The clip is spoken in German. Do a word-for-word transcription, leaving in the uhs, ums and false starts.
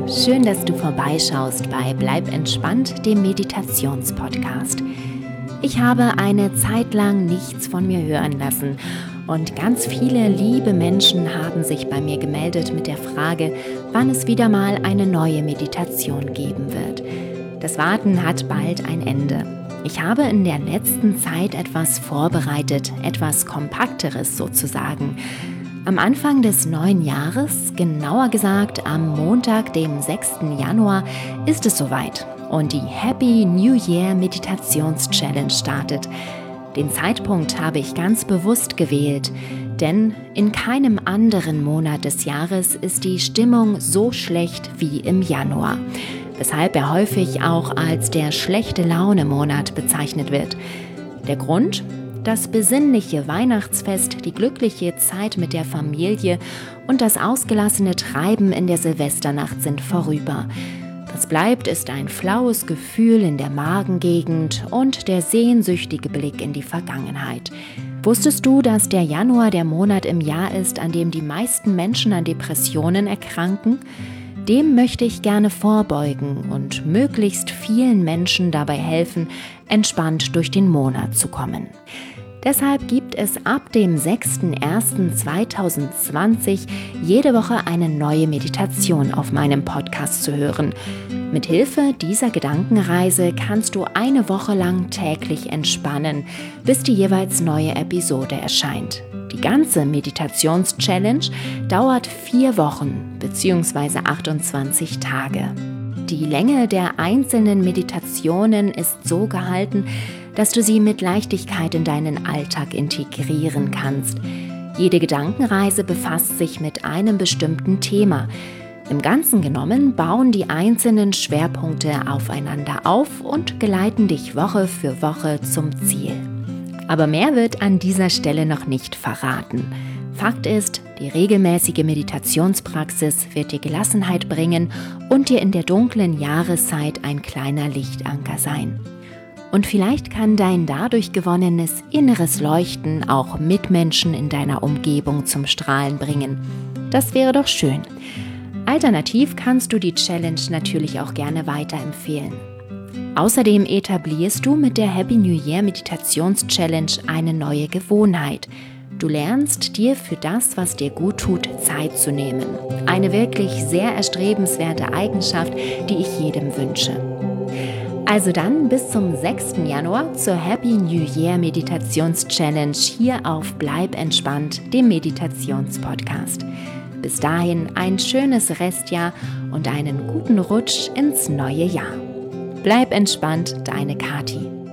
schön, dass du vorbeischaust bei Bleib entspannt, dem Meditationspodcast. Ich habe eine Zeit lang nichts von mir hören lassen und ganz viele liebe Menschen haben sich bei mir gemeldet mit der Frage, wann es wieder mal eine neue Meditation geben wird. Das Warten hat bald ein Ende. Ich habe in der letzten Zeit etwas vorbereitet, etwas Kompakteres sozusagen. Am Anfang des neuen Jahres, genauer gesagt am Montag, dem sechsten Januar, ist es soweit und die Happy New Year Meditations Challenge startet. Den Zeitpunkt habe ich ganz bewusst gewählt, denn in keinem anderen Monat des Jahres ist die Stimmung so schlecht wie im Januar, weshalb er häufig auch als der schlechte Laune-Monat bezeichnet wird. Der Grund? Das besinnliche Weihnachtsfest, die glückliche Zeit mit der Familie und das ausgelassene Treiben in der Silvesternacht sind vorüber. Was bleibt, ist ein flaues Gefühl in der Magengegend und der sehnsüchtige Blick in die Vergangenheit. Wusstest du, dass der Januar der Monat im Jahr ist, an dem die meisten Menschen an Depressionen erkranken? Dem möchte ich gerne vorbeugen und möglichst vielen Menschen dabei helfen, entspannt durch den Monat zu kommen. Deshalb gibt es ab dem sechsten ersten zweitausendzwanzig jede Woche eine neue Meditation auf meinem Podcast zu hören. Mithilfe dieser Gedankenreise kannst du eine Woche lang täglich entspannen, bis die jeweils neue Episode erscheint. Die ganze Meditations-Challenge dauert vier Wochen bzw. achtundzwanzig Tage. Die Länge der einzelnen Meditationen ist so gehalten, dass du sie mit Leichtigkeit in deinen Alltag integrieren kannst. Jede Gedankenreise befasst sich mit einem bestimmten Thema. Im Ganzen genommen bauen die einzelnen Schwerpunkte aufeinander auf und geleiten dich Woche für Woche zum Ziel. Aber mehr wird an dieser Stelle noch nicht verraten. Fakt ist, die regelmäßige Meditationspraxis wird dir Gelassenheit bringen und dir in der dunklen Jahreszeit ein kleiner Lichtanker sein. Und vielleicht kann dein dadurch gewonnenes inneres Leuchten auch Mitmenschen in deiner Umgebung zum Strahlen bringen. Das wäre doch schön. Alternativ kannst du die Challenge natürlich auch gerne weiterempfehlen. Außerdem etablierst du mit der Happy New Year Meditations Challenge eine neue Gewohnheit. Du lernst dir für das, was dir gut tut, Zeit zu nehmen. Eine wirklich sehr erstrebenswerte Eigenschaft, die ich jedem wünsche. Also dann bis zum sechsten Januar zur Happy New Year Meditations Challenge hier auf Bleib entspannt, dem Meditationspodcast. Bis dahin ein schönes Restjahr und einen guten Rutsch ins neue Jahr. Bleib entspannt, deine Kathi.